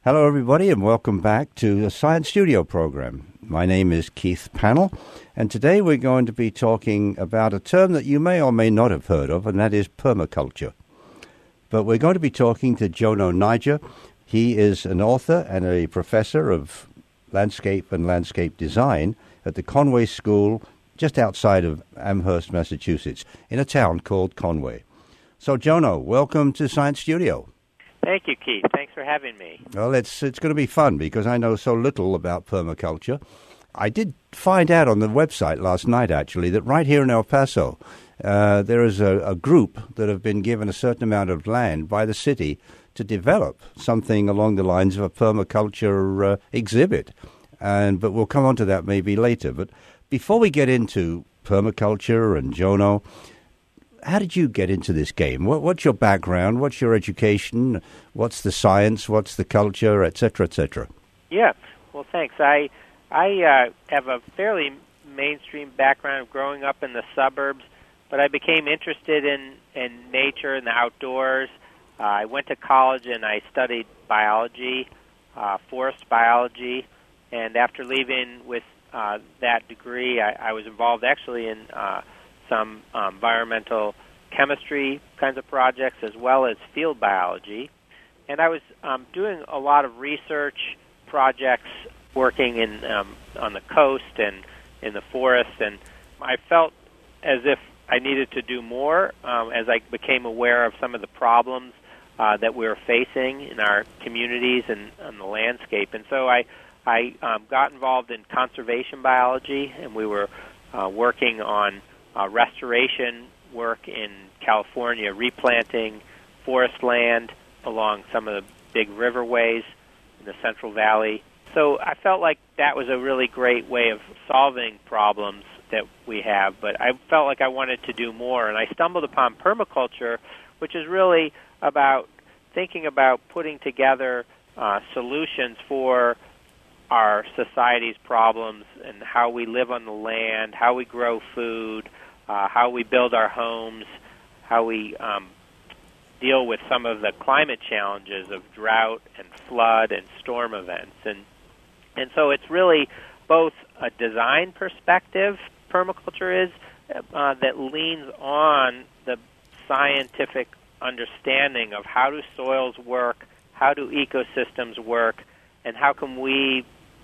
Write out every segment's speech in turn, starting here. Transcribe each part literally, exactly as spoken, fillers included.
Hello, everybody, and welcome back to the Science Studio program. My name is Keith Pannell, and today we're going to be talking about a term that you may or may not have heard of, and that is permaculture. But we're going to be talking to Jono Niger. He is an author and a professor of landscape and landscape design at the Conway School just outside of Amherst, Massachusetts, in a town called Conway. So, Jono, welcome to Science Studio. Thank you, Keith. Thanks for having me. Well, it's it's going to be fun because I know so little about permaculture. I did find out on the website last night, actually, that right here in El Paso, uh, there is a, a group that have been given a certain amount of land by the city to develop something along the lines of a permaculture uh, exhibit. And but we'll come on to that maybe later. But before we get into permaculture and Jono, how did you get into this game? What, what's your background? What's your education? What's the science? What's the culture, et cetera, et cetera? Yeah, well, thanks. I I uh, have a fairly mainstream background of growing up in the suburbs, but I became interested in, in nature and the outdoors. Uh, I went to college and I studied biology, uh, forest biology, and after leaving with uh, that degree, I, I was involved actually in uh, some um, environmental chemistry kinds of projects as well as field biology. And I was um, doing a lot of research projects working in um, on the coast and in the forest, and I felt as if I needed to do more um, as I became aware of some of the problems uh, that we were facing in our communities and on the landscape. And so I, I um, got involved in conservation biology, and we were uh, working on Uh, restoration work in California, replanting forest land along some of the big riverways in the Central Valley. So I felt like that was a really great way of solving problems that we have, but I felt like I wanted to do more, and I stumbled upon permaculture, which is really about thinking about putting together uh, solutions for our society's problems and how we live on the land, how we grow food, Uh, how we build our homes, how we um, deal with some of the climate challenges of drought and flood and storm events. And and so it's really both a design perspective, permaculture is, uh, that leans on the scientific understanding of how do soils work, how do ecosystems work, and how can we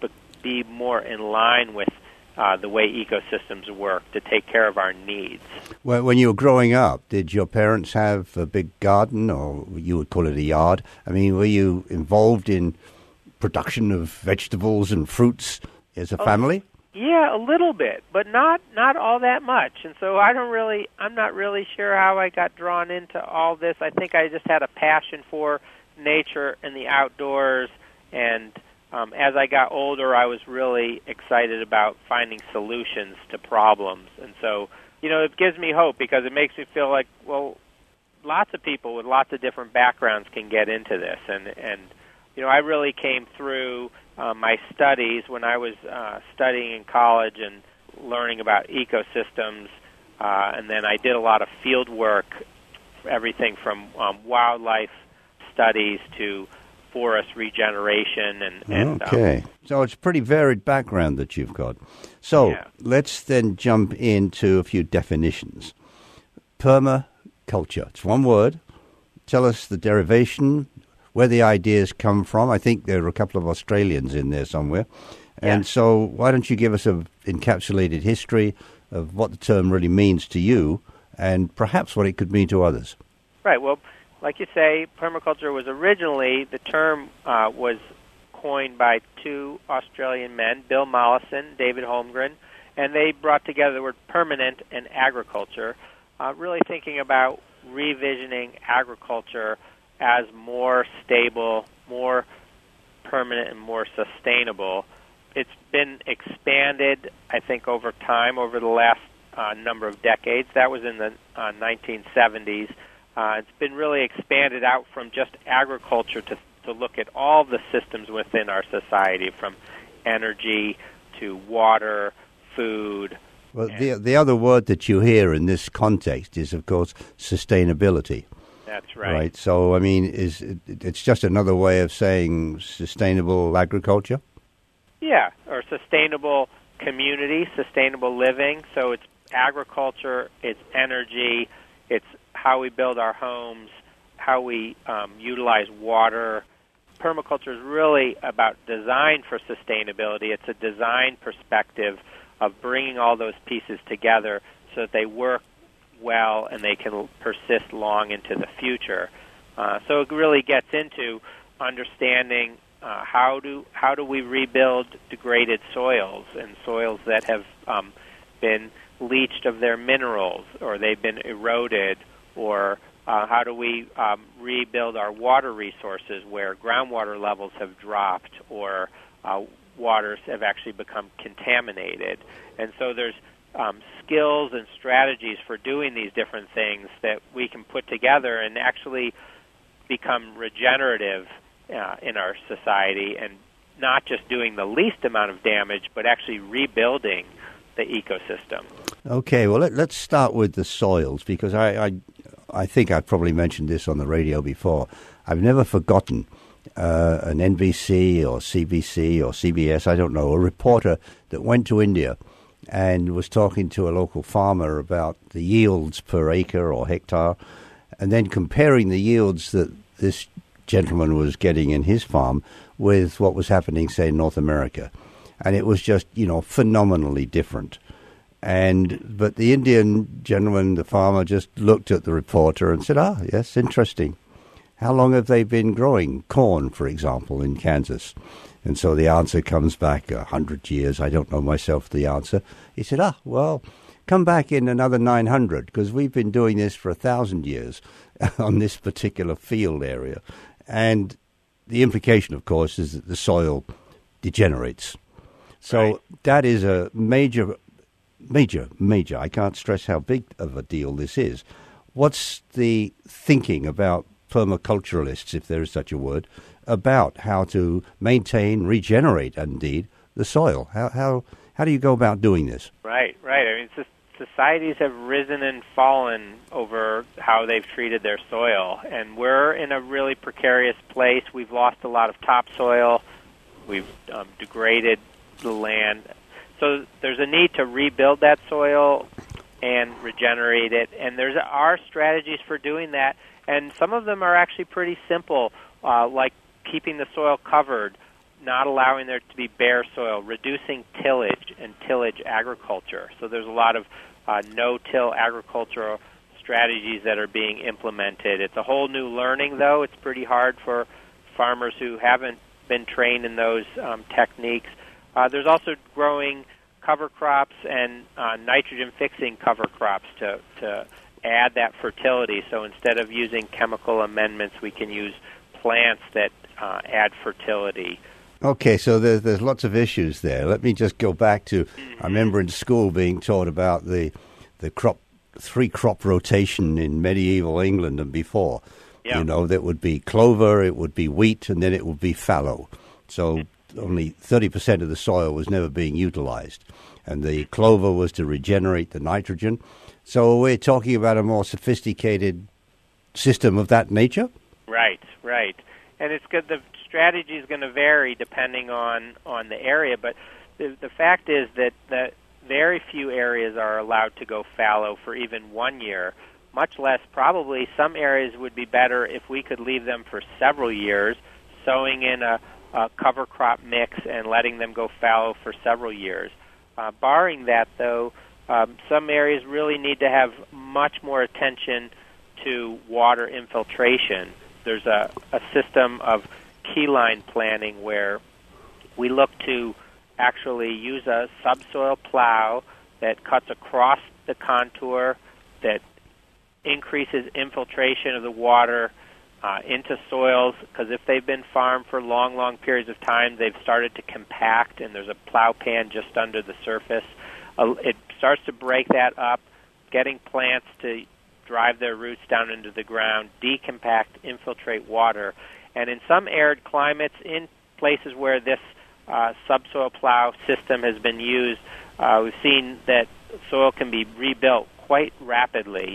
be more in line with Uh, the way ecosystems work to take care of our needs. Well, when you were growing up, did your parents have a big garden, or you would call it a yard? I mean, were you involved in production of vegetables and fruits as a oh, family? Yeah, a little bit, but not not all that much. And so I don't really, I'm not really sure how I got drawn into all this. I think I just had a passion for nature and the outdoors, and Um, as I got older, I was really excited about finding solutions to problems. And so, you know, it gives me hope because it makes me feel like, well, lots of people with lots of different backgrounds can get into this. And, and you know, I really came through uh, my studies when I was uh, studying in college and learning about ecosystems. Uh, and then I did a lot of field work, everything from um, wildlife studies to forest regeneration. and, and Okay. Um, so it's a pretty varied background that you've got. So yeah. let's then jump into a few definitions. Permaculture. It's one word. Tell us the derivation, where the ideas come from. I think there are a couple of Australians in there somewhere. And yeah. so why don't you give us an encapsulated history of what the term really means to you and perhaps what it could mean to others? Right. Well, like you say, permaculture was originally, the term uh, was coined by two Australian men, Bill Mollison, David Holmgren, and they brought together the word permanent and agriculture, uh, really thinking about revisioning agriculture as more stable, more permanent, and more sustainable. It's been expanded, I think, over time, over the last uh, number of decades. That was in the uh, nineteen seventies. Uh, it's been really expanded out from just agriculture to to look at all the systems within our society, from energy to water, food. Well, the the other word that you hear in this context is, of course, sustainability. That's right. Right. So, I mean, is it, it's just another way of saying sustainable agriculture? Yeah, or sustainable community, sustainable living. So it's agriculture, it's energy, it's how we build our homes, how we um, utilize water. Permaculture is really about design for sustainability. It's a design perspective of bringing all those pieces together so that they work well and they can persist long into the future. Uh, so it really gets into understanding uh, how do how do we rebuild degraded soils and soils that have um, been leached of their minerals or they've been eroded, or uh, how do we um, rebuild our water resources where groundwater levels have dropped or uh, waters have actually become contaminated. And so there's um, skills and strategies for doing these different things that we can put together and actually become regenerative uh, in our society, and not just doing the least amount of damage, but actually rebuilding the ecosystem. Okay, well, let, let's start with the soils, because I, I, I think I've probably mentioned this on the radio before. I've never forgotten uh, an N B C or C B C or C B S, I don't know, a reporter that went to India and was talking to a local farmer about the yields per acre or hectare, and then comparing the yields that this gentleman was getting in his farm with what was happening, say, in North America. And it was just, you know, phenomenally different. And but the Indian gentleman, the farmer, just looked at the reporter and said, ah, yes, interesting. How long have they been growing corn, for example, in Kansas? And so the answer comes back a hundred years. I don't know myself the answer. He said, ah, well, come back in another nine hundred, because we've been doing this for a thousand years on this particular field area. And the implication, of course, is that the soil degenerates. So right. That is a major, major, major, I can't stress how big of a deal this is. What's the thinking about permaculturalists, if there is such a word, about how to maintain, regenerate, indeed, the soil? How how how do you go about doing this? Right, right. I mean, it's just, societies have risen and fallen over how they've treated their soil, and we're in a really precarious place. We've lost a lot of topsoil. We've um, degraded the land. So there's a need to rebuild that soil and regenerate it, and there are strategies for doing that, and some of them are actually pretty simple, uh, like keeping the soil covered, not allowing there to be bare soil, reducing tillage and tillage agriculture. So there's a lot of uh, no-till agricultural strategies that are being implemented. It's a whole new learning, though. It's pretty hard for farmers who haven't been trained in those um, techniques. Uh, there's also growing cover crops and uh, nitrogen-fixing cover crops to, to add that fertility. So instead of using chemical amendments, we can use plants that uh, add fertility. Okay, so there's, there's lots of issues there. Let me just go back to, I remember in school being taught about the the crop three crop rotation in medieval England and before. Yeah. You know, that would be clover, it would be wheat, and then it would be fallow. So only thirty percent of the soil was never being utilized. And the clover was to regenerate the nitrogen. So we're talking about a more sophisticated system of that nature? Right, right. And it's good. The strategy is going to vary depending on, on the area, but the, the fact is that, that very few areas are allowed to go fallow for even one year, much less probably some areas would be better if we could leave them for several years, sowing in a, a cover crop mix and letting them go fallow for several years. Uh, barring that, though, um, some areas really need to have much more attention to water infiltration. There's a, a system of keyline planning where we look to actually use a subsoil plow that cuts across the contour, that increases infiltration of the water uh, into soils, because if they've been farmed for long, long periods of time, they've started to compact, and there's a plow pan just under the surface. Uh, it starts to break that up, getting plants to drive their roots down into the ground, decompact, infiltrate water. And in some arid climates, in places where this uh, subsoil plow system has been used, uh, we've seen that soil can be rebuilt quite rapidly.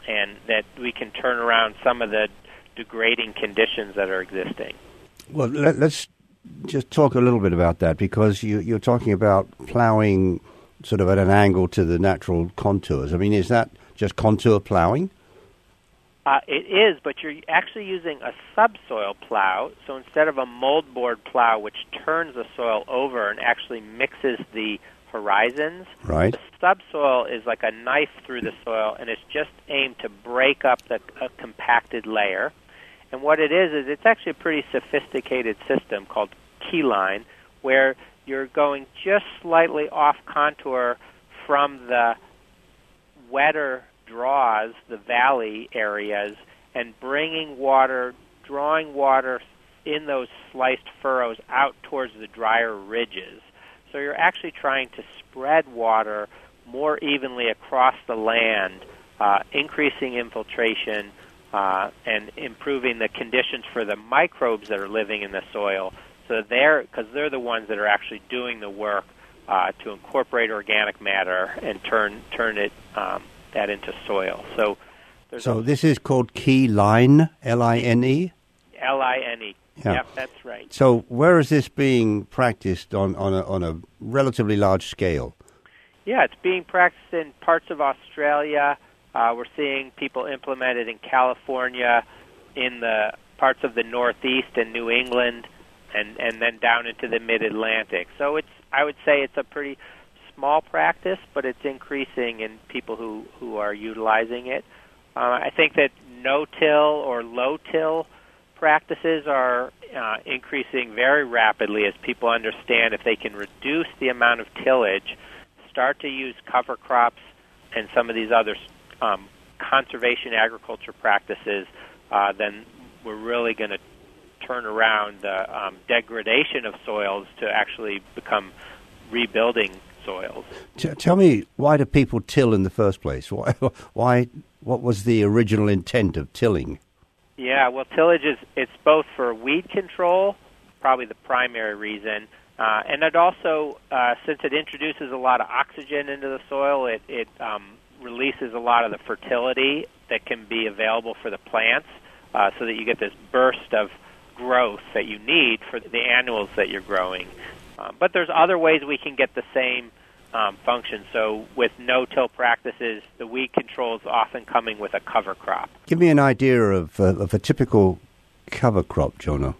and that we can turn around some of the degrading conditions that are existing. Well, let, let's just talk a little bit about that, because you, you're talking about plowing sort of at an angle to the natural contours. I mean, is that just contour plowing? Uh, it is, but you're actually using a subsoil plow. So instead of a moldboard plow, which turns the soil over and actually mixes the horizons, right, the subsoil is like a knife through the soil, and it's just aimed to break up the a compacted layer. And what it is is it's actually a pretty sophisticated system called keyline, where you're going just slightly off contour from the wetter draws, the valley areas, and bringing water, drawing water in those sliced furrows out towards the drier ridges. So you're actually trying to spread water more evenly across the land, uh, increasing infiltration uh, and improving the conditions for the microbes that are living in the soil. So they're, because they're the ones that are actually doing the work uh, to incorporate organic matter and turn turn it um, that into soil. So, so this is called keyline, L I N E? L I N E. Yeah. Yep, that's right. So where is this being practiced on, on, a, on a relatively large scale? Yeah, it's being practiced in parts of Australia. Uh, we're seeing people implement it in California, in the parts of the Northeast and New England, and, and then down into the Mid-Atlantic. So it's, I would say it's a pretty small practice, but it's increasing in people who, who are utilizing it. Uh, I think that no-till or low-till practices are uh, increasing very rapidly as people understand if they can reduce the amount of tillage, start to use cover crops and some of these other um, conservation agriculture practices, uh, then we're really going to turn around the um, degradation of soils to actually become rebuilding soils. T- tell me, why do people till in the first place? Why? Why? What was the original intent of tilling? Yeah, well, tillage is it's both for weed control, probably the primary reason, uh, and it also, uh, since it introduces a lot of oxygen into the soil, it, it um, releases a lot of the fertility that can be available for the plants, uh, so that you get this burst of growth that you need for the annuals that you're growing. Uh, but there's other ways we can get the same um, function. So with no-till practices, the weed control is often coming with a cover crop. Give me an idea of, uh, of a typical cover crop, Jono.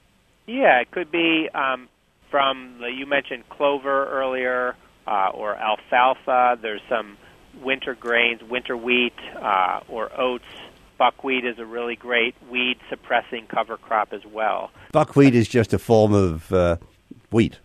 Yeah, it could be um, from, the, you mentioned clover earlier, uh, or alfalfa. There's some winter grains, winter wheat, uh, or oats. Buckwheat is a really great weed-suppressing cover crop as well. Buckwheat is just a form of uh, wheat.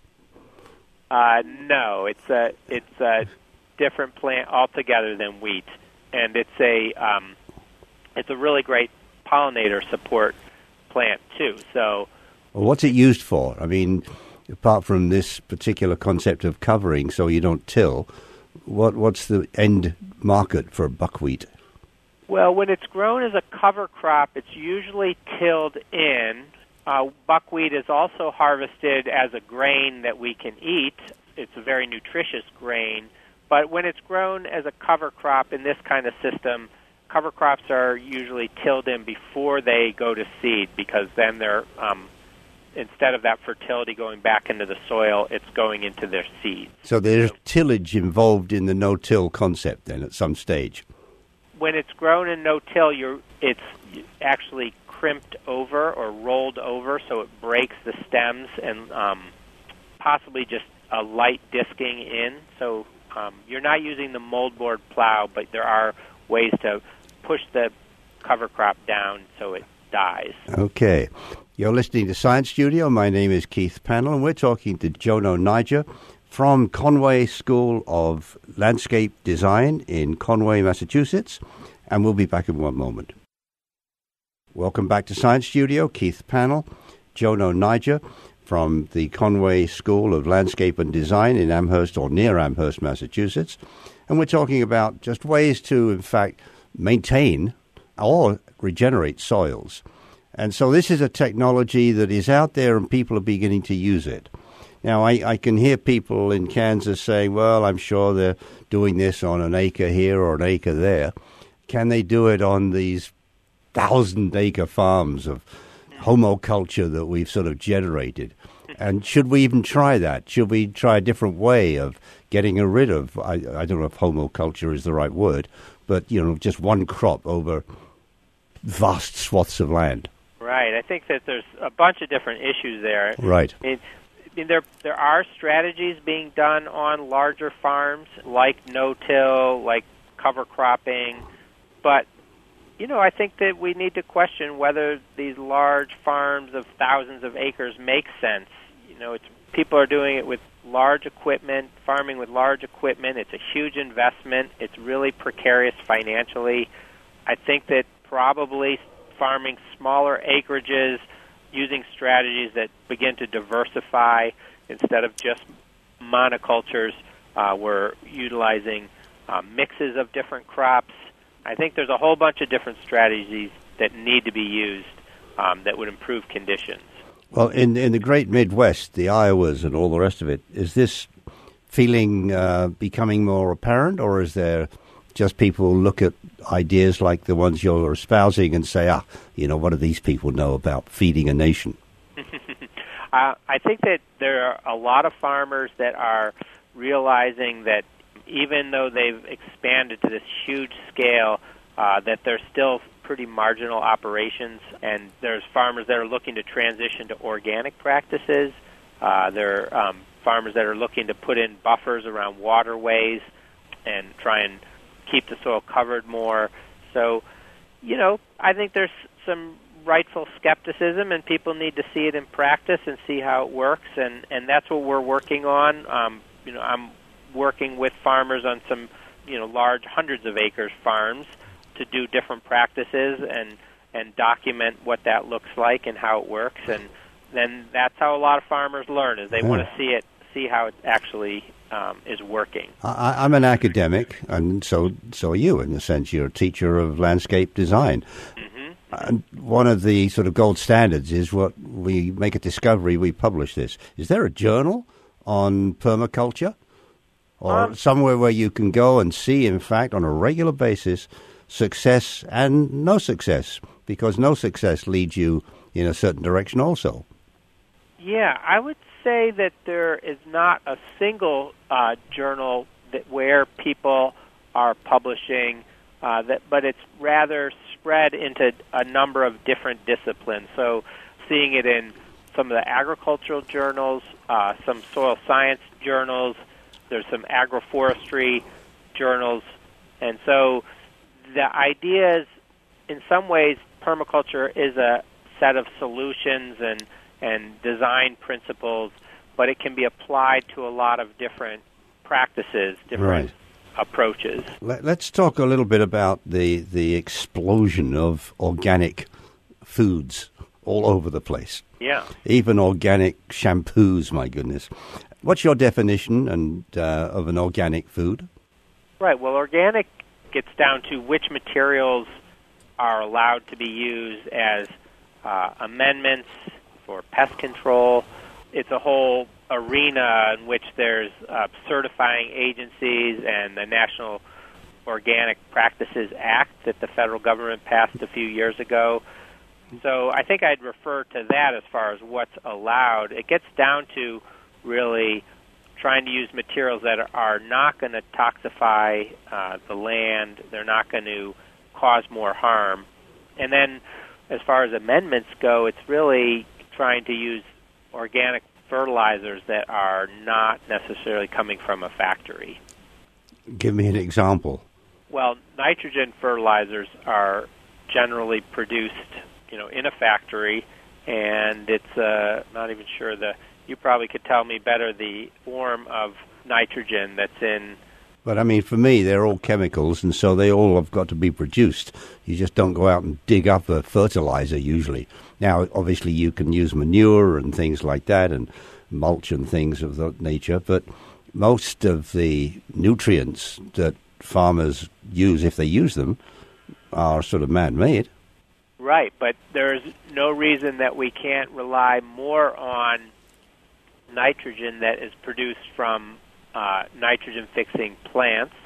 Uh, no, it's a it's a different plant altogether than wheat, and it's a um, it's a really great pollinator support plant too. So, well, what's it used for? I mean, apart from this particular concept of covering, so you don't till, what what's the end market for buckwheat? Well, when it's grown as a cover crop, it's usually tilled in. Uh, buckwheat is also harvested as a grain that we can eat. It's a very nutritious grain. But when it's grown as a cover crop in this kind of system, cover crops are usually tilled in before they go to seed, because then they're, um, instead of that fertility going back into the soil, it's going into their seed. So there's so, tillage involved in the no-till concept then at some stage? When it's grown in no-till, you're, it's actually crimped over or rolled over, so it breaks the stems, and um, possibly just a light disking in. So um, you're not using the moldboard plow, but there are ways to push the cover crop down so it dies. Okay. You're listening to Science Studio. My name is Keith Pannell, and we're talking to Jono Niger from Conway School of Landscape Design in Conway, Massachusetts, and we'll be back in one moment. Welcome back to Science Studio. Keith Pannell, Jono Niger from the Conway School of Landscape and Design in Amherst, or near Amherst, Massachusetts. And we're talking about just ways to, in fact, maintain or regenerate soils. And so this is a technology that is out there and people are beginning to use it. Now, I, I can hear people in Kansas saying, well, I'm sure they're doing this on an acre here or an acre there. Can they do it on these thousand-acre farms of homoculture that we've sort of generated? And should we even try that? Should we try a different way of getting rid of, I, I don't know if homoculture is the right word, but, you know, just one crop over vast swaths of land? Right. I think that there's a bunch of different issues there. Right. I mean, I mean, there there are strategies being done on larger farms, like no-till, like cover cropping, but, you know, I think that we need to question whether these large farms of thousands of acres make sense. You know, it's, people are doing it with large equipment, farming with large equipment. It's a huge investment. It's really precarious financially. I think that probably farming smaller acreages, using strategies that begin to diversify instead of just monocultures, uh, we're utilizing uh, mixes of different crops. I think there's a whole bunch of different strategies that need to be used um, that would improve conditions. Well, in in the great Midwest, the Iowas and all the rest of it, is this feeling uh, becoming more apparent, or is there just people look at ideas like the ones you're espousing and say, ah, you know, what do these people know about feeding a nation? uh, I think that there are a lot of farmers that are realizing that even though they've expanded to this huge scale, uh, that they're still pretty marginal operations, and there's farmers that are looking to transition to organic practices. Uh, there are um, farmers that are looking to put in buffers around waterways and try and keep the soil covered more. So, you know, I think there's some rightful skepticism, and people need to see it in practice and see how it works, and, and that's what we're working on. Um, you know, I'm working with farmers on some, you know, large hundreds of acres farms to do different practices and, and document what that looks like and how it works, and then that's how a lot of farmers learn, is they yeah. want to see it, see how it actually um, is working. I, I'm an academic, and so so are you, in a sense. You're a teacher of landscape design. Mm-hmm. And one of the sort of gold standards is what we make a discovery, we publish this. Is there a journal on permaculture? Or um, somewhere where you can go and see, in fact, on a regular basis, success and no success, because no success leads you in a certain direction also. Yeah, I would say that there is not a single uh, journal that where people are publishing, uh, that, but it's rather spread into a number of different disciplines. So seeing it in some of the agricultural journals, uh, some soil science journals, there's some agroforestry journals, and so the idea is, in some ways, permaculture is a set of solutions and, and design principles, but it can be applied to a lot of different practices, different right. approaches. Let's talk a little bit about the, the explosion of organic foods all over the place. Yeah. Even organic shampoos, my goodness. What's your definition and uh, of an organic food? Right. Well, organic gets down to which materials are allowed to be used as uh, amendments for pest control. It's a whole arena in which there's uh, certifying agencies and the National Organic Practices Act that the federal government passed a few years ago. So I think I'd refer to that as far as what's allowed. It gets down to really trying to use materials that are not going to toxify uh, the land. They're not going to cause more harm. And then as far as amendments go, it's really trying to use organic fertilizers that are not necessarily coming from a factory. Give me an example. Well, nitrogen fertilizers are generally produced, you know, in a factory, and it's uh, not even sure the you probably could tell me better the form of nitrogen that's in. But, I mean, for me, they're all chemicals, and so they all have got to be produced. You just don't go out and dig up a fertilizer, usually. Now, obviously, you can use manure and things like that, and mulch and things of that nature, but most of the nutrients that farmers use, if they use them, are sort of man-made. Right, but there's no reason that we can't rely more on nitrogen that is produced from uh, nitrogen-fixing plants.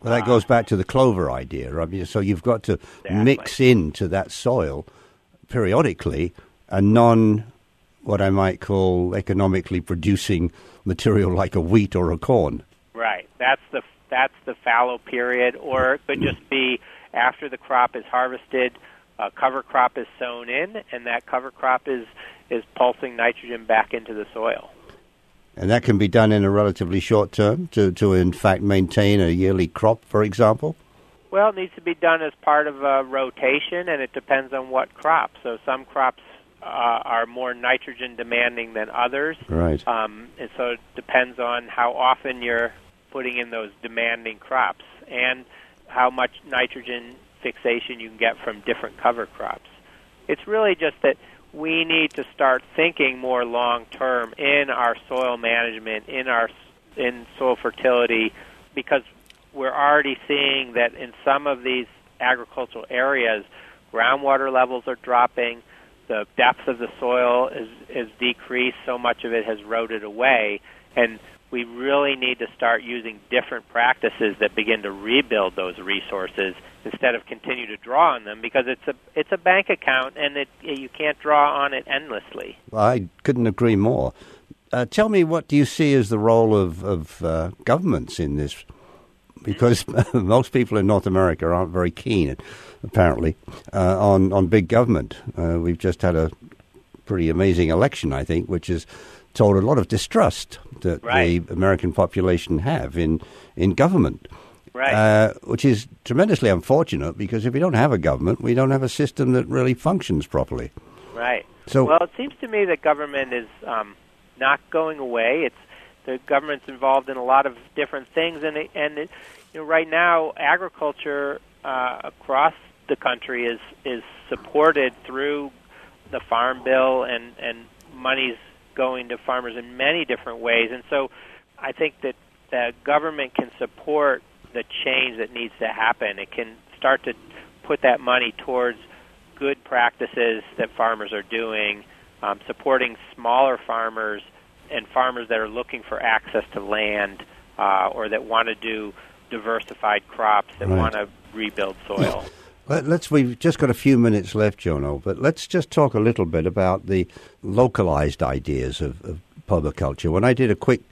Well, that goes back to the clover idea, right? So you've got to Exactly. mix into that soil periodically a non, what I might call economically producing material like a wheat or a corn. Right. That's the that's the fallow period, or it could just be after the crop is harvested, a cover crop is sown in, and that cover crop is is pulsing nitrogen back into the soil. And that can be done in a relatively short term to, to in fact, maintain a yearly crop, for example? Well, it needs to be done as part of a rotation, and it depends on what crop. So some crops uh, are more nitrogen demanding than others. Right. Um, and so it depends on how often you're putting in those demanding crops and how much nitrogen fixation you can get from different cover crops. It's really just that we need to start thinking more long-term in our soil management, in our in soil fertility, because we're already seeing that in some of these agricultural areas, groundwater levels are dropping, the depth of the soil is, is decreased, so much of it has eroded away, and we really need to start using different practices that begin to rebuild those resources instead of continue to draw on them, because it's a it's a bank account and it you can't draw on it endlessly. Well, I couldn't agree more. Uh, tell me, what do you see as the role of, of uh, governments in this? Because most people in North America aren't very keen, apparently, uh, on, on big government. Uh, we've just had a pretty amazing election, I think, which has told a lot of distrust that Right. the American population have in, in government. Right. Uh, which is tremendously unfortunate, because if we don't have a government, we don't have a system that really functions properly. Right. So, well, it seems to me that government is um, not going away. It's the government's involved in a lot of different things, and it, and it, you know, right now, agriculture uh, across the country is is supported through the Farm Bill, and and money's going to farmers in many different ways. And so, I think that the government can support the change that needs to happen. It can start to put that money towards good practices that farmers are doing, um, supporting smaller farmers and farmers that are looking for access to land uh, or that want to do diversified crops, that Right. want to rebuild soil. Let, let's. We've just got a few minutes left, Jono, but let's just talk a little bit about the localized ideas of, of permaculture. When I did a quick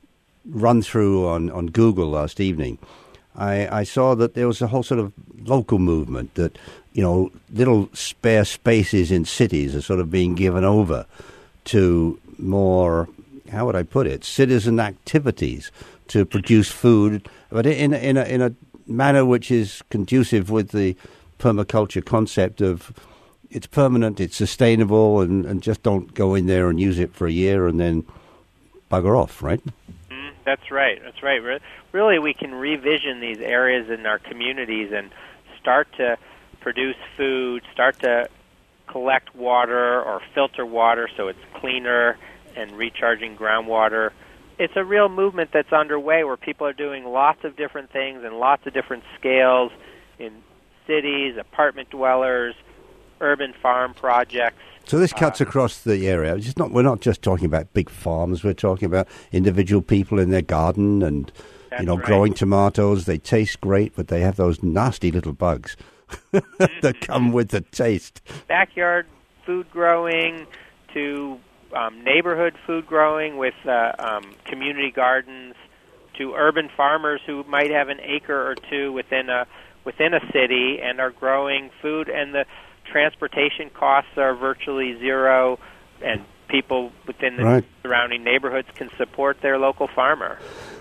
run through on, on Google last evening, I, I saw that there was a whole sort of local movement that, you know, little spare spaces in cities are sort of being given over to more, how would I put it, citizen activities to produce food, but in, in, a, in a manner which is conducive with the permaculture concept of it's permanent, it's sustainable, and, and just don't go in there and use it for a year and then bugger off, right? Mm, that's right. That's right. Re- Really, we can revision these areas in our communities and start to produce food, start to collect water or filter water so it's cleaner and recharging groundwater. It's a real movement that's underway where people are doing lots of different things and lots of different scales in cities, apartment dwellers, urban farm projects. So this cuts Uh, across the area. It's just not, we're not just talking about big farms. We're talking about individual people in their garden and, That's you know, right. growing tomatoes. They taste great, but they have those nasty little bugs that come with the taste. Backyard food growing to um, neighborhood food growing with uh, um, community gardens to urban farmers who might have an acre or two within a within a city and are growing food, and the transportation costs are virtually zero, and people within the Right. surrounding neighborhoods can support their local farmer.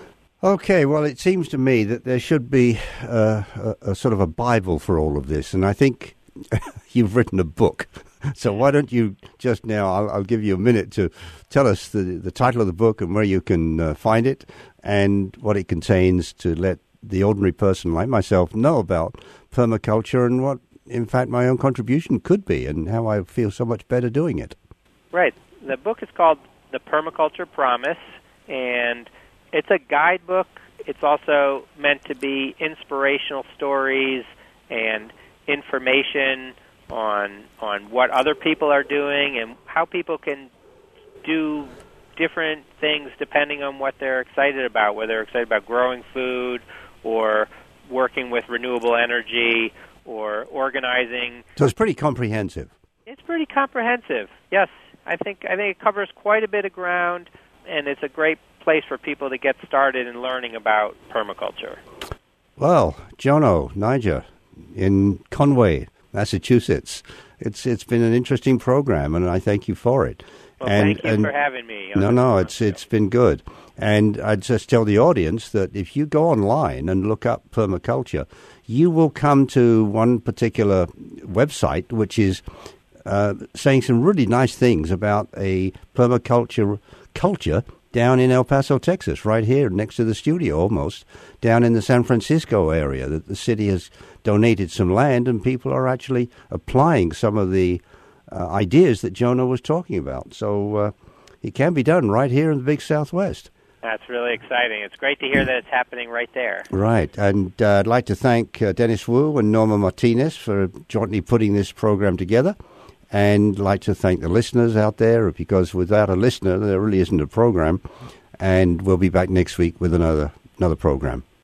Okay, well, it seems to me that there should be uh, a, a sort of a Bible for all of this, and I think you've written a book. So why don't you just now, I'll, I'll give you a minute to tell us the, the title of the book and where you can uh, find it and what it contains, to let the ordinary person like myself know about permaculture and what, in fact, my own contribution could be and how I feel so much better doing it. Right. The book is called The Permaculture Promise, and it's a guidebook. It's also meant to be inspirational stories and information on on what other people are doing and how people can do different things depending on what they're excited about, whether they're excited about growing food or working with renewable energy or organizing. So it's pretty comprehensive. It's pretty comprehensive. Yes, I think I think it covers quite a bit of ground, and it's a great place for people to get started in learning about permaculture. Well, Jono, Niger, in Conway, Massachusetts, it's it's been an interesting program, and I thank you for it. Well, and, thank you and, for having me. No, no, it's it's been good. And I'd just tell the audience that if you go online and look up permaculture, you will come to one particular website which is uh, saying some really nice things about a permaculture culture down in El Paso, Texas, right here next to the studio almost, down in the San Francisco area, that the city has donated some land and people are actually applying some of the uh, ideas that Jonah was talking about. So uh, it can be done right here in the big Southwest. That's really exciting. It's great to hear that it's happening right there. Right. And uh, I'd like to thank uh, Dennis Wu and Norma Martinez for jointly putting this program together. And I'd like to thank the listeners out there, because without a listener, there really isn't a program. And we'll be back next week with another another program.